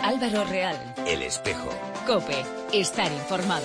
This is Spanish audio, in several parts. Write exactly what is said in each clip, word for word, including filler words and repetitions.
Álvaro Real. El Espejo. COPE. Estar informado.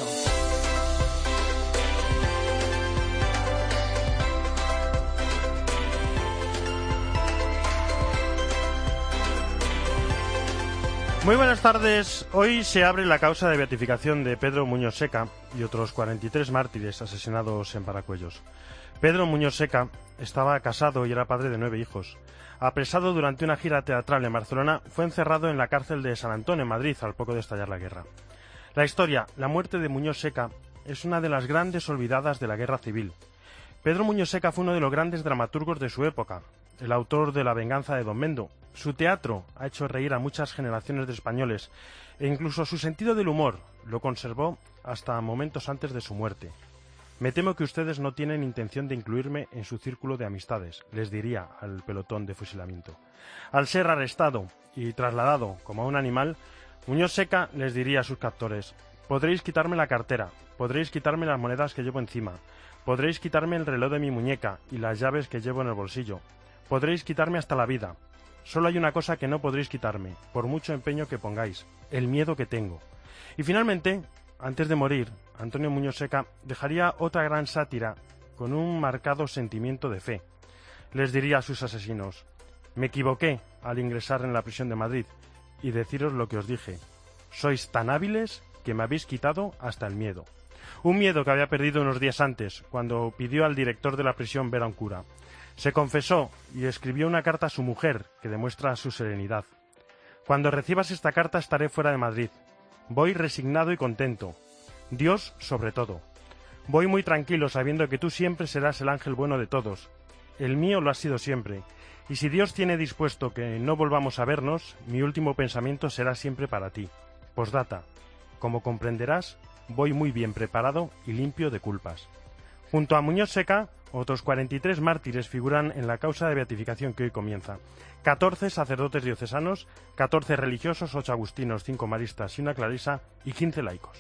Muy buenas tardes. Hoy se abre la causa de beatificación de Pedro Muñoz Seca y otros cuarenta y tres mártires asesinados en Paracuellos. Pedro Muñoz Seca estaba casado y era padre de nueve hijos. Apresado durante una gira teatral en Barcelona, fue encerrado en la cárcel de San Antonio, en Madrid, al poco de estallar la guerra. La historia, la muerte de Muñoz Seca, es una de las grandes olvidadas de la guerra civil. Pedro Muñoz Seca fue uno de los grandes dramaturgos de su época, el autor de La venganza de Don Mendo. Su teatro ha hecho reír a muchas generaciones de españoles e incluso su sentido del humor lo conservó hasta momentos antes de su muerte. Me temo que ustedes no tienen intención de incluirme en su círculo de amistades, les diría al pelotón de fusilamiento. Al ser arrestado y trasladado como a un animal, Muñoz Seca les diría a sus captores: podréis quitarme la cartera, podréis quitarme las monedas que llevo encima, podréis quitarme el reloj de mi muñeca y las llaves que llevo en el bolsillo, podréis quitarme hasta la vida. Solo hay una cosa que no podréis quitarme, por mucho empeño que pongáis: el miedo que tengo. Y finalmente, antes de morir, Antonio Muñoz Seca dejaría otra gran sátira con un marcado sentimiento de fe. Les diría a sus asesinos: me equivoqué al ingresar en la prisión de Madrid y deciros lo que os dije. Sois tan hábiles que me habéis quitado hasta el miedo. Un miedo que había perdido unos días antes, cuando pidió al director de la prisión ver a un cura. Se confesó y escribió una carta a su mujer que demuestra su serenidad. Cuando recibas esta carta estaré fuera de Madrid. Voy resignado y contento. Dios sobre todo. Voy muy tranquilo sabiendo que tú siempre serás el ángel bueno de todos. El mío lo has sido siempre. Y si Dios tiene dispuesto que no volvamos a vernos, mi último pensamiento será siempre para ti. Postdata. Como comprenderás, voy muy bien preparado y limpio de culpas. Junto a Muñoz Seca, otros cuarenta y tres mártires figuran en la causa de beatificación que hoy comienza. catorce sacerdotes diocesanos, catorce religiosos, ocho agustinos, cinco maristas y una clarisa, y quince laicos.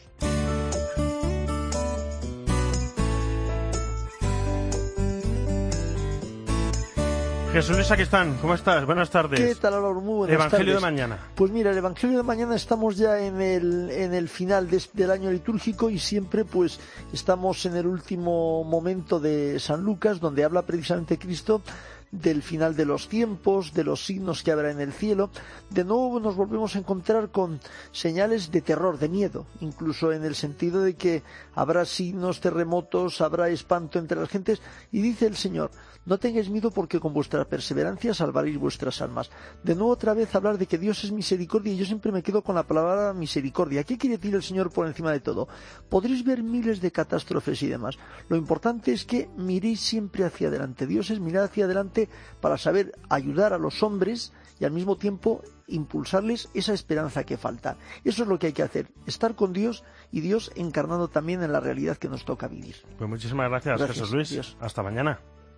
Jesús Luis, aquí están. ¿Cómo estás? Buenas tardes. ¿Qué tal, Álvaro? Muy buenas Evangelio tardes. de mañana. Pues mira, el Evangelio de mañana estamos ya en el, en el final de, del año litúrgico y siempre pues estamos en el último momento de San Lucas, donde habla precisamente Cristo del final de los tiempos, de los signos que habrá en el cielo. De nuevo nos volvemos a encontrar con señales de terror, de miedo, incluso en el sentido de que habrá signos, terremotos, habrá espanto entre las gentes, y dice el Señor: no tengáis miedo porque con vuestra perseverancia salvaréis vuestras almas. De nuevo otra vez hablar de que Dios es misericordia, y yo siempre me quedo con la palabra misericordia. ¿Qué quiere decir el Señor por encima de todo? Podréis ver miles de catástrofes y demás. Lo importante es que miréis siempre hacia adelante. Dios es mirar hacia adelante para saber ayudar a los hombres y al mismo tiempo impulsarles esa esperanza que falta. Eso es lo que hay que hacer, estar con Dios y Dios encarnado también en la realidad que nos toca vivir. Pues muchísimas gracias, gracias Jesús Luis. Dios. Hasta mañana.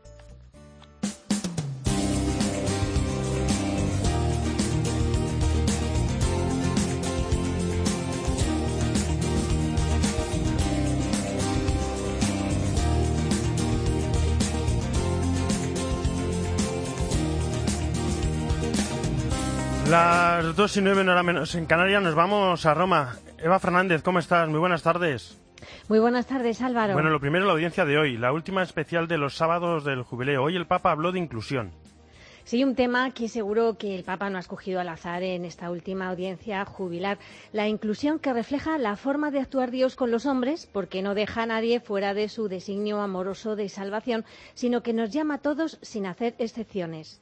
Las dos y nueve, no hora menos en Canarias, nos vamos a Roma. Eva Fernández, ¿cómo estás? Muy buenas tardes. Muy buenas tardes, Álvaro. Bueno, lo primero, la audiencia de hoy, la última especial de los sábados del jubileo. Hoy el Papa habló de inclusión. Sí, un tema que seguro que el Papa no ha escogido al azar en esta última audiencia jubilar. La inclusión que refleja la forma de actuar Dios con los hombres, porque no deja a nadie fuera de su designio amoroso de salvación, sino que nos llama a todos sin hacer excepciones.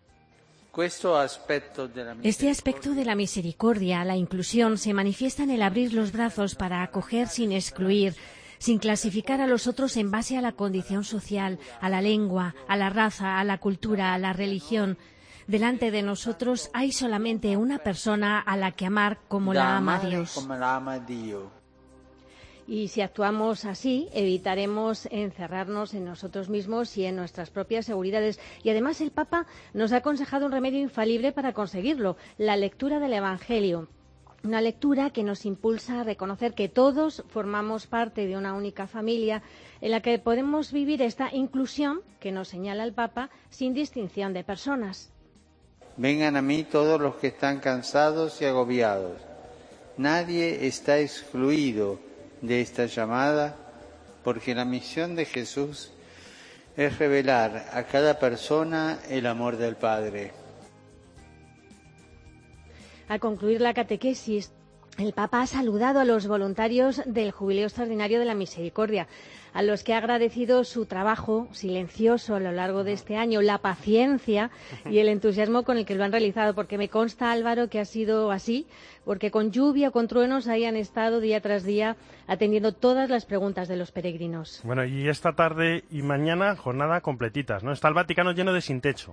Este aspecto de la misericordia, la inclusión, se manifiesta en el abrir los brazos para acoger sin excluir, sin clasificar a los otros en base a la condición social, a la lengua, a la raza, a la cultura, a la religión. Delante de nosotros hay solamente una persona a la que amar como la ama Dios. Y si actuamos así, evitaremos encerrarnos en nosotros mismos y en nuestras propias seguridades. Y además el Papa nos ha aconsejado un remedio infalible para conseguirlo: la lectura del Evangelio. Una lectura que nos impulsa a reconocer que todos formamos parte de una única familia en la que podemos vivir esta inclusión que nos señala el Papa sin distinción de personas. Vengan a mí todos los que están cansados y agobiados. Nadie está excluido de esta llamada, porque la misión de Jesús es revelar a cada persona el amor del Padre. Al concluir la catequesis, el Papa ha saludado a los voluntarios del Jubileo Extraordinario de la Misericordia, a los que ha agradecido su trabajo silencioso a lo largo de este año, la paciencia y el entusiasmo con el que lo han realizado, porque me consta, Álvaro, que ha sido así, porque con lluvia, con truenos, ahí han estado día tras día atendiendo todas las preguntas de los peregrinos. Bueno, y esta tarde y mañana jornada completitas, ¿no? Está el Vaticano lleno de sin techo.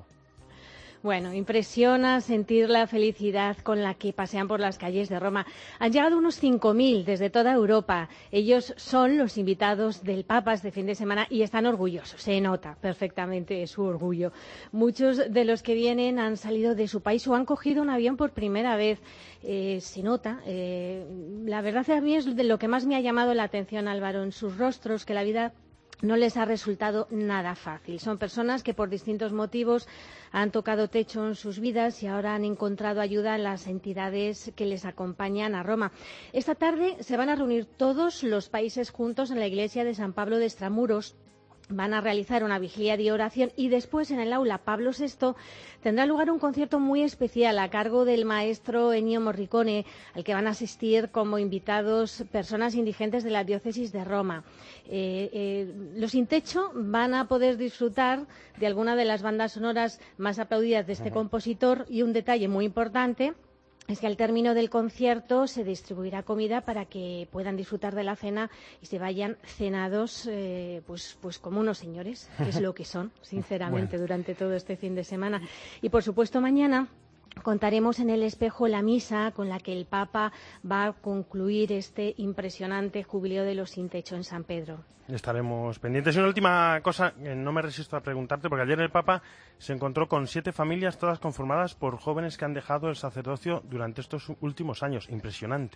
Bueno, impresiona sentir la felicidad con la que pasean por las calles de Roma. Han llegado unos cinco mil desde toda Europa. Ellos son los invitados del Papa este fin de semana y están orgullosos. Se nota perfectamente su orgullo. Muchos de los que vienen han salido de su país o han cogido un avión por primera vez. Eh, se nota. Eh, la verdad a mí es de lo que más me ha llamado la atención, Álvaro, en sus rostros, que la vida no les ha resultado nada fácil. Son personas que por distintos motivos han tocado techo en sus vidas y ahora han encontrado ayuda en las entidades que les acompañan a Roma. Esta tarde se van a reunir todos los países juntos en la iglesia de San Pablo de Extramuros. Van a realizar una vigilia de oración y después en el aula Pablo sexto tendrá lugar un concierto muy especial a cargo del maestro Ennio Morricone, al que van a asistir como invitados personas indigentes de la diócesis de Roma. Eh, eh, los sin techo van a poder disfrutar de alguna de las bandas sonoras más aplaudidas de este compositor y un detalle muy importante es que al término del concierto se distribuirá comida para que puedan disfrutar de la cena y se vayan cenados eh, pues, pues como unos señores, que es lo que son, sinceramente, bueno, durante todo este fin de semana. Y, por supuesto, mañana contaremos en el espejo la misa con la que el Papa va a concluir este impresionante jubileo de los sin techo en San Pedro. Estaremos pendientes. Y una última cosa, eh, no me resisto a preguntarte, porque ayer el Papa se encontró con siete familias, todas conformadas por jóvenes que han dejado el sacerdocio durante estos últimos años. Impresionante.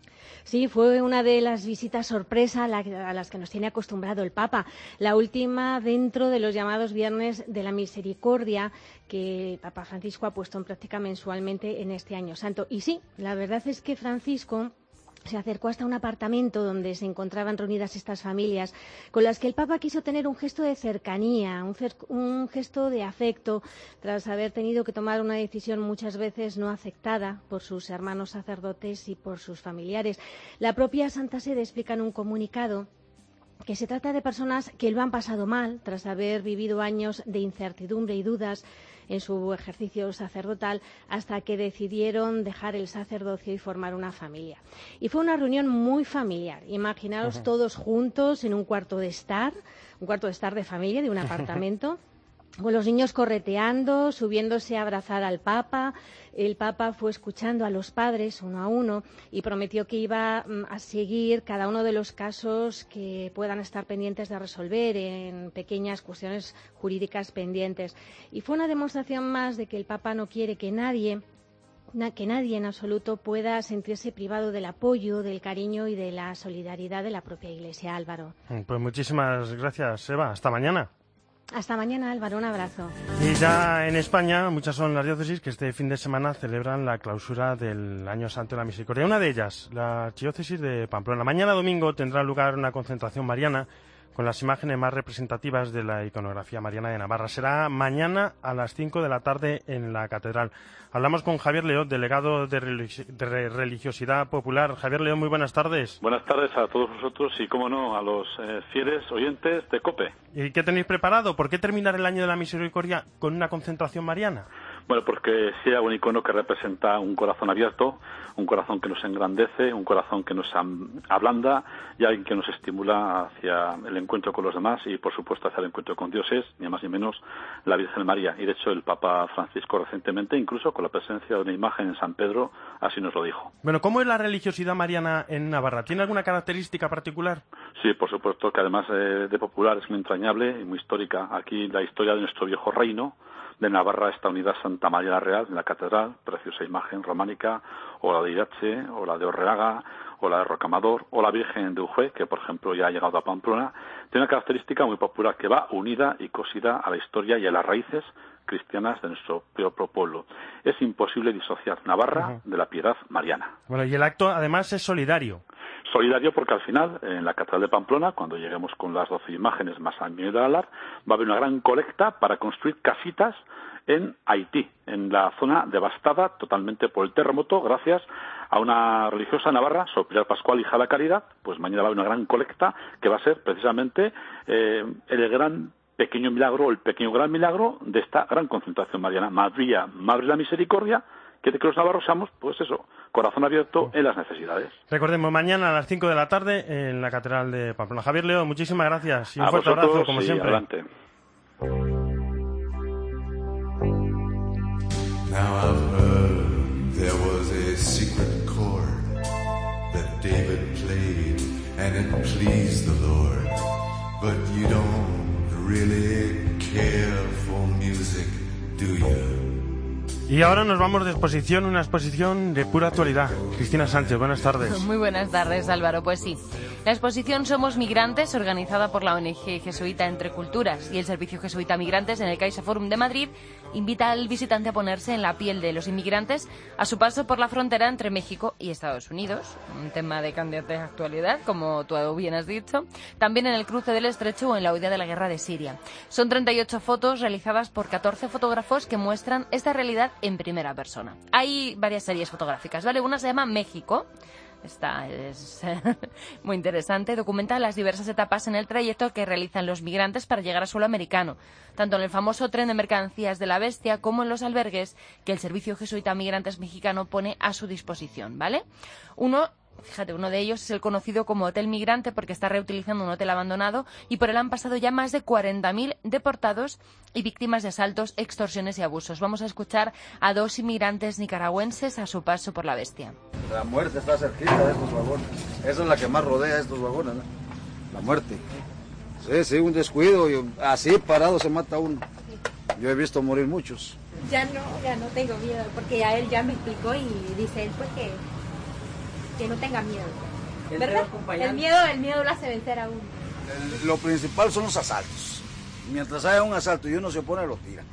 Sí, fue una de las visitas sorpresa a, la, a las que nos tiene acostumbrado el Papa. La última dentro de los llamados Viernes de la Misericordia que el Papa Francisco ha puesto en práctica mensualmente en este Año Santo. Y sí, la verdad es que Francisco se acercó hasta un apartamento donde se encontraban reunidas estas familias, con las que el Papa quiso tener un gesto de cercanía, un, cer un gesto de afecto, tras haber tenido que tomar una decisión muchas veces no aceptada por sus hermanos sacerdotes y por sus familiares. La propia Santa Sede explica en un comunicado que se trata de personas que lo han pasado mal tras haber vivido años de incertidumbre y dudas en su ejercicio sacerdotal hasta que decidieron dejar el sacerdocio y formar una familia. Y fue una reunión muy familiar. Imaginaos uh-huh. todos juntos en un cuarto de estar, un cuarto de estar de familia de un apartamento. Con los niños correteando, subiéndose a abrazar al Papa. El Papa fue escuchando a los padres uno a uno y prometió que iba a seguir cada uno de los casos que puedan estar pendientes de resolver en pequeñas cuestiones jurídicas pendientes. Y fue una demostración más de que el Papa no quiere que nadie, que nadie en absoluto pueda sentirse privado del apoyo, del cariño y de la solidaridad de la propia Iglesia, Álvaro. Pues muchísimas gracias, Eva. Hasta mañana. Hasta mañana, Álvaro. Un abrazo. Y ya en España, muchas son las diócesis que este fin de semana celebran la clausura del Año Santo de la Misericordia. Una de ellas, la archidiócesis de Pamplona. Mañana domingo tendrá lugar una concentración mariana con las imágenes más representativas de la iconografía mariana de Navarra. Será mañana a las cinco de la tarde en la Catedral. Hablamos con Javier León, delegado de, religi de Religiosidad Popular. Javier León, muy buenas tardes. Buenas tardes a todos vosotros y, cómo no, a los eh, fieles oyentes de COPE. ¿Y qué tenéis preparado? ¿Por qué terminar el Año de la Misericordia con una concentración mariana? Bueno, porque sea un icono que representa un corazón abierto, un corazón que nos engrandece, un corazón que nos ablanda y alguien que nos estimula hacia el encuentro con los demás y, por supuesto, hacia el encuentro con Dios es, ni más ni menos, la Virgen María. Y, de hecho, el Papa Francisco recientemente, incluso con la presencia de una imagen en San Pedro, así nos lo dijo. Bueno, ¿cómo es la religiosidad mariana en Navarra? ¿Tiene alguna característica particular? Sí, por supuesto, que además eh, de popular es muy entrañable y muy histórica. Aquí la historia de nuestro viejo reino de Navarra está unida a Santa María la Real, en la catedral, preciosa imagen románica, o la de Irache, o la de Orreaga, o la de Rocamador, o la Virgen de Ujue, que por ejemplo ya ha llegado a Pamplona. Tiene una característica muy popular que va unida y cosida a la historia y a las raíces cristianas de nuestro propio pueblo. Es imposible disociar Navarra uh-huh. de la piedad mariana. Bueno, y el acto además es solidario. Solidario porque al final, en la Catedral de Pamplona, cuando lleguemos con las doce imágenes más al Miedo de Alar, va a haber una gran colecta para construir casitas en Haití, en la zona devastada totalmente por el terremoto, gracias a una religiosa navarra, Sor Pilar Pascual, hija de la Caridad. Pues mañana va a haber una gran colecta que va a ser precisamente eh, el gran pequeño milagro, el pequeño gran milagro de esta gran concentración mariana. María, Madre de la Misericordia, que de que los navarros seamos, pues eso, corazón abierto en las necesidades. Recordemos, mañana a las cinco de la tarde en la Catedral de Pamplona. Javier León, muchísimas gracias y un a fuerte vosotros, abrazo, como sí, siempre. Adelante. Now I've heard there was a secret chord that David played and it pleased the Lord. But you don't really care for music, do you? Y ahora nos vamos de exposición, una exposición de pura actualidad. Cristina Sánchez, buenas tardes. Muy buenas tardes, Álvaro. Pues sí, la exposición Somos Migrantes, organizada por la O N G Jesuita Entre Culturas y el Servicio Jesuita Migrantes en el CaixaForum de Madrid, invita al visitante a ponerse en la piel de los inmigrantes a su paso por la frontera entre México y Estados Unidos. Un tema de candente actualidad, como tú bien has dicho. También en el cruce del Estrecho o en la huida de la guerra de Siria. Son treinta y ocho fotos realizadas por catorce fotógrafos que muestran esta realidad en primera persona. Hay varias series fotográficas, ¿vale? Una se llama México. Esta es muy interesante. Documenta las diversas etapas en el trayecto que realizan los migrantes para llegar a suelo americano, tanto en el famoso tren de mercancías de la Bestia como en los albergues que el Servicio Jesuita Migrantes mexicano pone a su disposición, ¿vale? Uno Fíjate, uno de ellos es el conocido como Hotel Migrante porque está reutilizando un hotel abandonado y por él han pasado ya más de cuarenta mil deportados y víctimas de asaltos, extorsiones y abusos. Vamos a escuchar a dos inmigrantes nicaragüenses a su paso por la Bestia. La muerte está cerquita de estos vagones. Esa es la que más rodea a estos vagones, ¿no? La muerte. Sí, sí, un descuido. Y así parado se mata uno. Yo he visto morir muchos. Ya no, ya no tengo miedo porque ya él ya me explicó y dice él pues que... que no tenga miedo, ¿verdad? El miedo, el miedo lo hace vencer a uno. El, lo principal son los asaltos. Mientras haya un asalto y uno se opone, lo tira.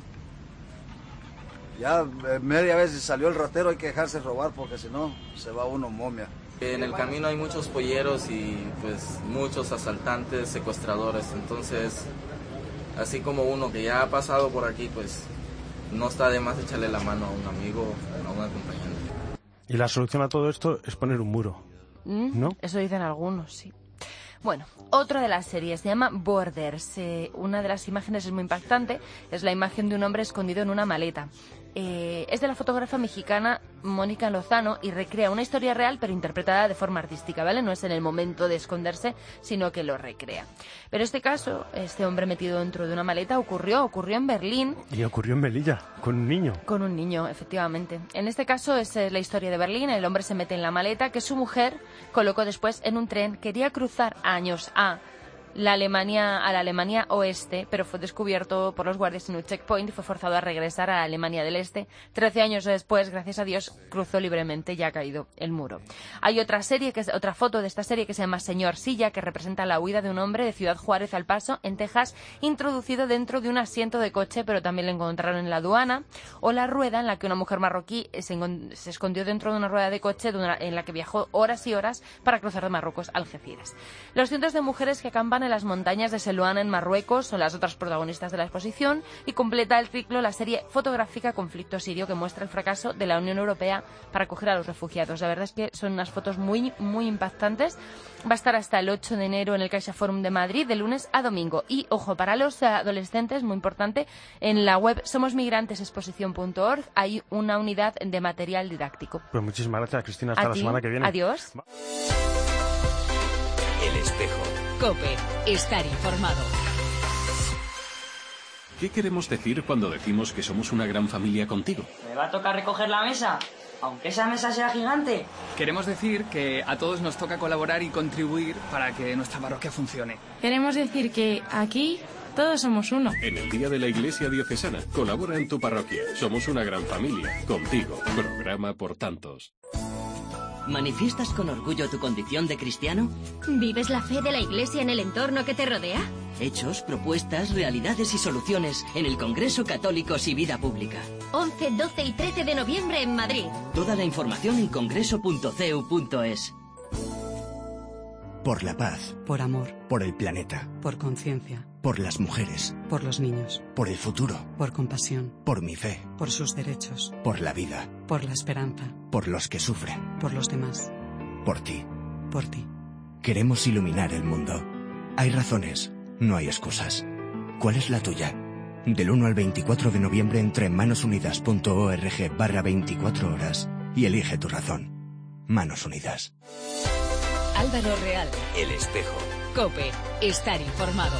Ya eh, media vez salió el ratero, hay que dejarse robar porque si no se va uno momia. En el camino hay muchos polleros y pues muchos asaltantes, secuestradores, entonces así como uno que ya ha pasado por aquí, pues no está de más echarle la mano a un amigo, a un acompañante. Y la solución a todo esto es poner un muro, ¿no? Eso dicen algunos, sí. Bueno, otra de las series se llama Borders. Eh, una de las imágenes es muy impactante, es la imagen de un hombre escondido en una maleta. Eh, es de la fotógrafa mexicana Mónica Lozano y recrea una historia real pero interpretada de forma artística, ¿vale? No es en el momento de esconderse, sino que lo recrea. Pero este caso, este hombre metido dentro de una maleta, ocurrió, ocurrió en Berlín. Y ocurrió en Melilla, con un niño. Con un niño, efectivamente. En este caso es la historia de Berlín. El hombre se mete en la maleta que su mujer colocó después en un tren. Quería cruzar años a... la Alemania, a la Alemania Oeste, pero fue descubierto por los guardias en un checkpoint y fue forzado a regresar a la Alemania del Este. Trece años después, gracias a Dios, cruzó libremente y ha caído el muro. Hay otra serie, que es otra foto de esta serie que se llama Señor Silla, que representa la huida de un hombre de Ciudad Juárez al Paso, en Texas, introducido dentro de un asiento de coche, pero también lo encontraron en la aduana. O la rueda en la que una mujer marroquí se, se escondió dentro de una rueda de coche de una, en la que viajó horas y horas para cruzar de Marruecos a Algeciras. Los cientos de mujeres que acampan en las montañas de Seluana en Marruecos son las otras protagonistas de la exposición y completa el ciclo la serie fotográfica Conflicto Sirio, que muestra el fracaso de la Unión Europea para acoger a los refugiados. La verdad es que son unas fotos muy, muy impactantes. Va a estar hasta el ocho de enero en el CaixaForum de Madrid, de lunes a domingo. Y, ojo, para los adolescentes, muy importante, en la web somos migrantes exposición punto org hay una unidad de material didáctico. Pues muchísimas gracias, Cristina. Hasta ¿A la ti? semana que viene. Adiós. El Espejo. COPE. Estar informado. ¿Qué queremos decir cuando decimos que somos una gran familia contigo? ¿Me va a tocar recoger la mesa? Aunque esa mesa sea gigante. Queremos decir que a todos nos toca colaborar y contribuir para que nuestra parroquia funcione. Queremos decir que aquí todos somos uno. En el Día de la Iglesia Diocesana, colabora en tu parroquia. Somos una gran familia. Contigo. Programa por tantos. ¿Manifiestas con orgullo tu condición de cristiano? ¿Vives la fe de la Iglesia en el entorno que te rodea? Hechos, propuestas, realidades y soluciones en el Congreso Católicos y Vida Pública. once, doce y trece de noviembre en Madrid. Toda la información en congreso punto c e u punto e s. Por la paz. Por amor. Por el planeta. Por conciencia. Por las mujeres. Por los niños. Por el futuro. Por compasión. Por mi fe. Por sus derechos. Por la vida. Por la esperanza. Por los que sufren. Por los demás. Por ti. Por ti. Queremos iluminar el mundo. Hay razones, no hay excusas. ¿Cuál es la tuya? Del uno al veinticuatro de noviembre entra en manosunidas punto org barra veinticuatro horas y elige tu razón. Manos Unidas. Álvaro Real. El Espejo. COPE. Estar informado.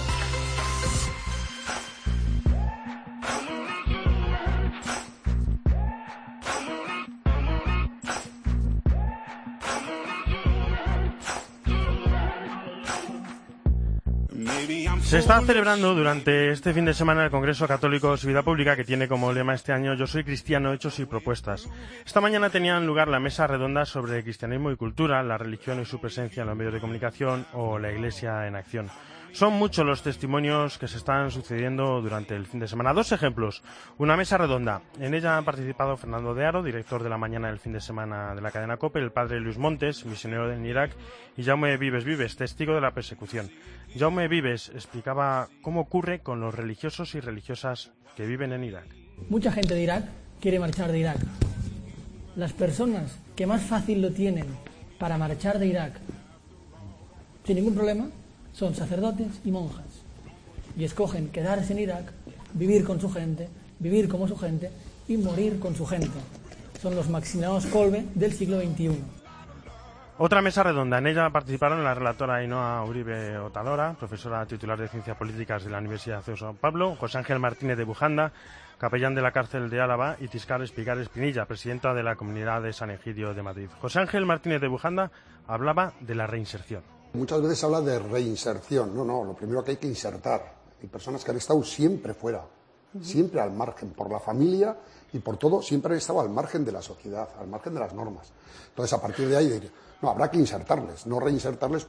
Se está celebrando durante este fin de semana el Congreso Católicos y Vida Pública, que tiene como lema este año Yo soy cristiano, hechos y propuestas. Esta mañana tenían lugar la mesa redonda sobre cristianismo y cultura, la religión y su presencia en los medios de comunicación o la Iglesia en acción. Son muchos los testimonios que se están sucediendo durante el fin de semana. Dos ejemplos. Una mesa redonda. En ella han participado Fernando de Aro, director de la mañana del fin de semana de la cadena COPE, el padre Luis Montes, misionero en Irak, y Jaume Vives Vives, testigo de la persecución. Jaume Vives explicaba cómo ocurre con los religiosos y religiosas que viven en Irak. Mucha gente de Irak quiere marchar de Irak. Las personas que más fácil lo tienen para marchar de Irak sin ningún problema son sacerdotes y monjas, y escogen quedarse en Irak, vivir con su gente, vivir como su gente y morir con su gente. Son los Maximianos Kolbe del siglo veintiuno. Otra mesa redonda. En ella participaron la relatora Ainhoa Uribe Otadora, profesora titular de Ciencias Políticas de la Universidad de San Pablo, José Ángel Martínez de Bujanda, capellán de la cárcel de Álava, y Tiscar Espigar Espinilla, presidenta de la Comunidad de San Egidio de Madrid. José Ángel Martínez de Bujanda hablaba de la reinserción. Muchas veces se habla de reinserción. No, no, lo primero que hay que insertar. Hay personas que han estado siempre fuera, uh-huh. siempre al margen, por la familia y por todo, siempre han estado al margen de la sociedad, al margen de las normas. Entonces, a partir de ahí, no, habrá que insertarles, no reinsertarles.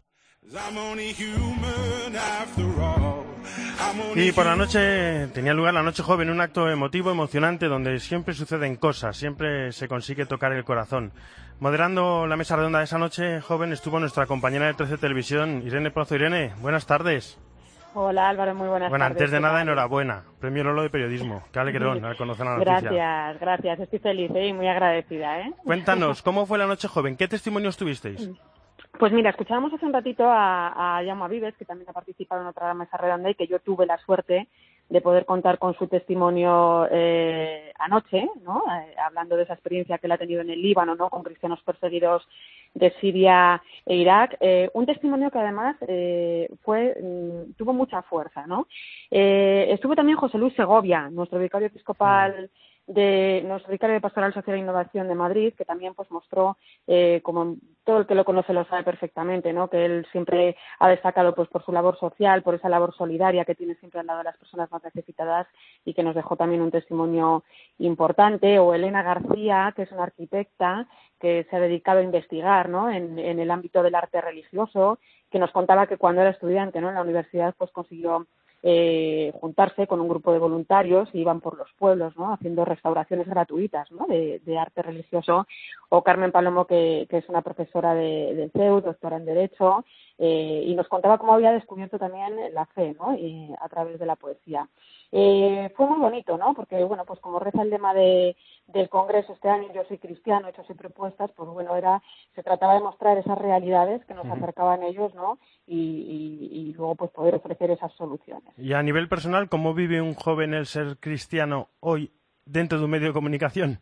Y por la noche tenía lugar la Noche Joven, un acto emotivo, emocionante, donde siempre suceden cosas, siempre se consigue tocar el corazón. Moderando la mesa redonda de esa Noche Joven estuvo nuestra compañera de trece Televisión, Irene Pozo. Irene, buenas tardes. Hola Álvaro, muy buenas bueno, tardes. Antes de nada, enhorabuena. Premio Lolo de Periodismo. Qué alegrón al conocer la noticia. Gracias, gracias. Estoy feliz ¿eh? y muy agradecida. ¿eh? Cuéntanos, ¿cómo fue la Noche Joven? ¿Qué testimonios tuvisteis? Pues mira, escuchábamos hace un ratito a, a Jaume Vives, que también ha participado en otra mesa redonda y que yo tuve la suerte de poder contar con su testimonio eh, anoche, ¿no? Eh, hablando de esa experiencia que él ha tenido en el Líbano, ¿no? Con cristianos perseguidos de Siria e Irak. Eh, un testimonio que además eh, fue mm, tuvo mucha fuerza, ¿no? Eh, estuvo también José Luis Segovia, nuestro vicario episcopal de nuestro vicario de Pastoral Social e Innovación de Madrid, que también pues mostró, eh, como todo el que lo conoce lo sabe perfectamente, ¿no? Que él siempre ha destacado pues por su labor social, por esa labor solidaria que tiene siempre al lado de las personas más necesitadas y que nos dejó también un testimonio importante. O Elena García, que es una arquitecta que se ha dedicado a investigar, ¿no? En, en el ámbito del arte religioso, que nos contaba que cuando era estudiante, ¿no? En la universidad pues consiguió Eh, juntarse con un grupo de voluntarios y iban por los pueblos, ¿no? Haciendo restauraciones gratuitas, ¿no? de, de arte religioso. O Carmen Palomo, que, que es una profesora de, de C E U, doctora en Derecho, eh, y nos contaba cómo había descubierto también la fe, ¿no? Y a través de la poesía. Eh, fue muy bonito, ¿no? Porque, bueno, pues como reza el lema de, del Congreso este año, Yo soy cristiano, hechos y propuestas, pues bueno, era se trataba de mostrar esas realidades que nos uh-huh. acercaban ellos, ¿no? Y, y, y luego pues poder ofrecer esas soluciones. Y a nivel personal, ¿cómo vive un joven el ser cristiano hoy dentro de un medio de comunicación?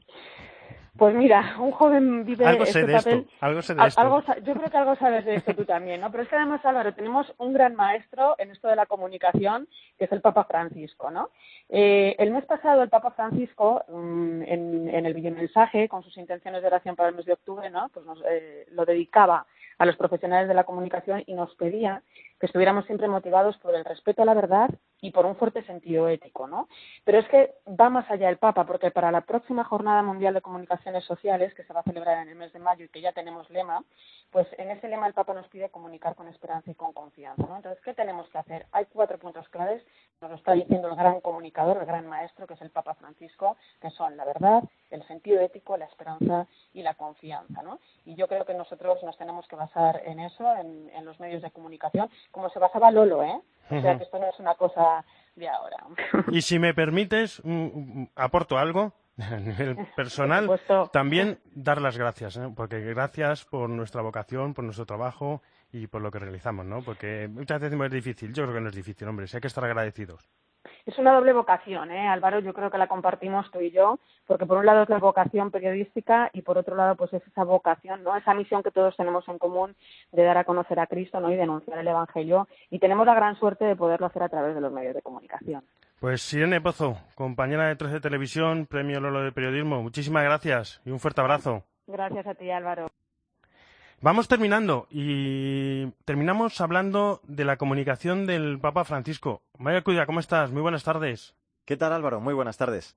Pues mira, un joven vive algo sé este de papel. Esto, algo sé de esto. Algo, yo creo que algo sabes de esto tú también, ¿no? Pero es que además, Álvaro, tenemos un gran maestro en esto de la comunicación, que es el Papa Francisco, ¿no? Eh, el mes pasado el Papa Francisco, um, en, en el videomensaje, con sus intenciones de oración para el mes de octubre, ¿no? Pues nos, eh, lo dedicaba a los profesionales de la comunicación y nos pedía que estuviéramos siempre motivados por el respeto a la verdad y por un fuerte sentido ético, ¿no? Pero es que va más allá el Papa, porque para la próxima Jornada Mundial de Comunicaciones Sociales, que se va a celebrar en el mes de mayo y que ya tenemos lema, pues en ese lema el Papa nos pide comunicar con esperanza y con confianza, ¿no? Entonces, ¿qué tenemos que hacer? Hay cuatro puntos claves, nos lo está diciendo el gran comunicador, el gran maestro, que es el Papa Francisco, que son la verdad, el sentido ético, la esperanza y la confianza, ¿no? Y yo creo que nosotros nos tenemos que basar en eso, en, en los medios de comunicación, como se basaba Lolo, ¿eh? O sea, que esto no es una cosa de ahora. Y si me permites, mm, aporto algo a nivel personal, también dar las gracias, ¿eh? Porque gracias por nuestra vocación, por nuestro trabajo y por lo que realizamos, ¿no? Porque muchas veces es difícil, yo creo que no es difícil, hombre, sí hay que estar agradecidos. Es una doble vocación, ¿eh, Álvaro? Yo creo que la compartimos tú y yo, porque por un lado es la vocación periodística y por otro lado pues es esa vocación, ¿no? Esa misión que todos tenemos en común de dar a conocer a Cristo, ¿no? Y denunciar el Evangelio, y tenemos la gran suerte de poderlo hacer a través de los medios de comunicación. Pues Irene Pozo, compañera de trece Televisión, Premio Lolo de Periodismo, muchísimas gracias y un fuerte abrazo. Gracias a ti, Álvaro. Vamos terminando y terminamos hablando de la comunicación del Papa Francisco. María Cuida, ¿cómo estás? Muy buenas tardes. ¿Qué tal, Álvaro? Muy buenas tardes.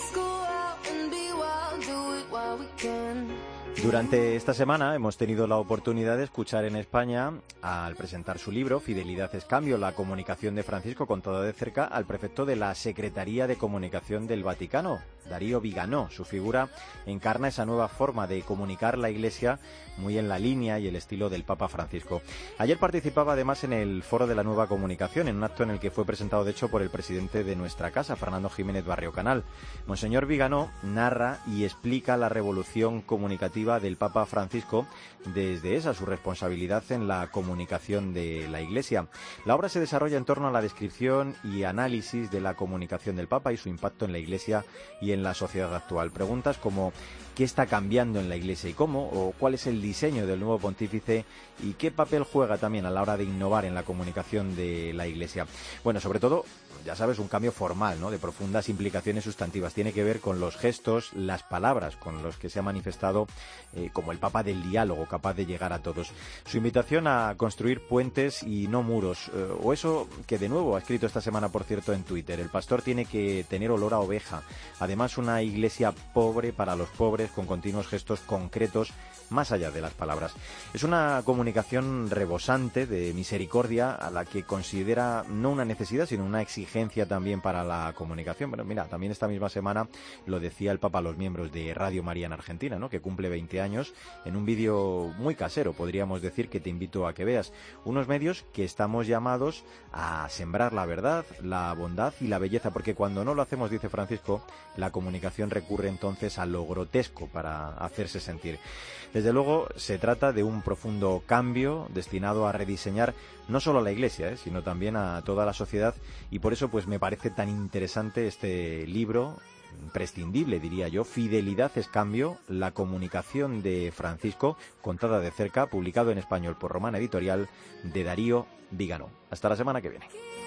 Durante esta semana hemos tenido la oportunidad de escuchar en España, al presentar su libro Fidelidad es cambio, la comunicación de Francisco contada de cerca, al prefecto de la Secretaría de Comunicación del Vaticano, Darío Viganò. Su figura encarna esa nueva forma de comunicar la Iglesia, muy en la línea y el estilo del Papa Francisco. Ayer participaba además en el Foro de la Nueva Comunicación, en un acto en el que fue presentado de hecho por el presidente de nuestra casa, Fernando Jiménez Barrio Canal. Monseñor Viganò narra y explica la revolución comunicativa del Papa Francisco desde esa su responsabilidad en la comunicación de la Iglesia. La obra se desarrolla en torno a la descripción y análisis de la comunicación del Papa y su impacto en la Iglesia y en la sociedad actual. Preguntas como ¿qué está cambiando en la Iglesia y cómo? O ¿cuál es el diseño del nuevo pontífice? ¿Y qué papel juega también a la hora de innovar en la comunicación de la Iglesia? Bueno, sobre todo, ya sabes, un cambio formal, ¿no? De profundas implicaciones sustantivas. Tiene que ver con los gestos, las palabras con los que se ha manifestado eh, como el Papa del diálogo, capaz de llegar a todos. Su invitación a construir puentes y no muros, eh, o eso que de nuevo ha escrito esta semana, por cierto, en Twitter. El pastor tiene que tener olor a oveja. Además, una Iglesia pobre para los pobres, con continuos gestos concretos más allá de las palabras. Es una comunicación rebosante de misericordia a la que considera no una necesidad sino una exigencia también para la comunicación. Bueno, mira, también esta misma semana lo decía el Papa a los miembros de Radio María en Argentina, ¿no? Que cumple veinte años, en un vídeo muy casero, podríamos decir, que te invito a que veas. Unos medios que estamos llamados a sembrar la verdad, la bondad y la belleza, porque cuando no lo hacemos, dice Francisco, la comunicación recurre entonces a lo grotesco para hacerse sentir. Desde luego se trata de un profundo cambio destinado a rediseñar no solo a la Iglesia, ¿eh? sino también a toda la sociedad, y por eso pues me parece tan interesante este libro, imprescindible diría yo, Fidelidad es cambio, la comunicación de Francisco contada de cerca, publicado en español por Romana Editorial, de Darío Viganò. Hasta la semana que viene.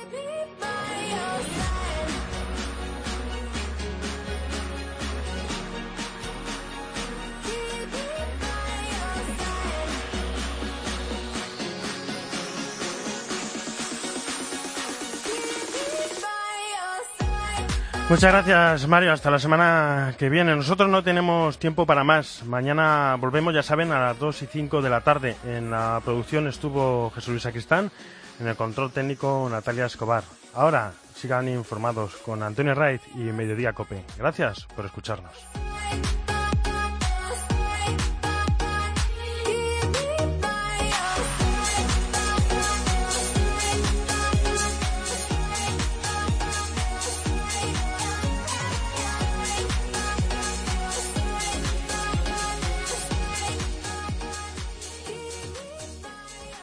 Muchas gracias, Mario. Hasta la semana que viene. Nosotros no tenemos tiempo para más. Mañana volvemos, ya saben, a las dos y cinco de la tarde. En la producción estuvo Jesús Luis Sacristán, en el control técnico Natalia Escobar. Ahora sigan informados con Antonio Raiz y Mediodía Cope. Gracias por escucharnos.